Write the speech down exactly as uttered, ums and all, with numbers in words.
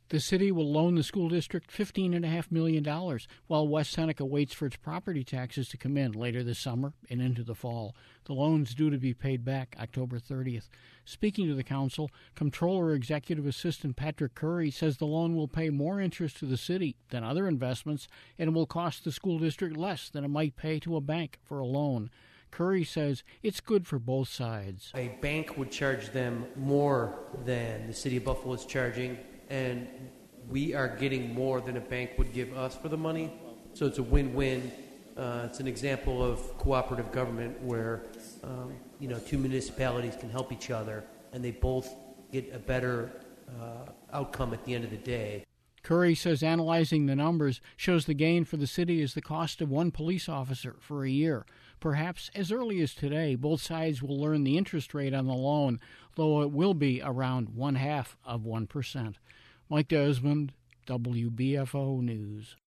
The city will loan the school district fifteen point five million dollars, while West Seneca waits for its property taxes to come in later this summer and into the fall. The loan's due to be paid back October thirtieth. Speaking to the council, Comptroller Executive Assistant Patrick Curry says the loan will pay more interest to the city than other investments and will cost the school district less than it might pay to a bank for a loan. Curry says it's good for both sides. A bank would charge them more than the city of Buffalo is charging, and we are getting more than a bank would give us for the money. So it's a win-win. Uh, it's an example of cooperative government where um, you know two municipalities can help each other, and they both get a better uh, outcome at the end of the day. Curry says analyzing the numbers shows the gain for the city is the cost of one police officer for a year. Perhaps as early as today, both sides will learn the interest rate on the loan, though it will be around one half of one percent. Mike Desmond, W B F O News.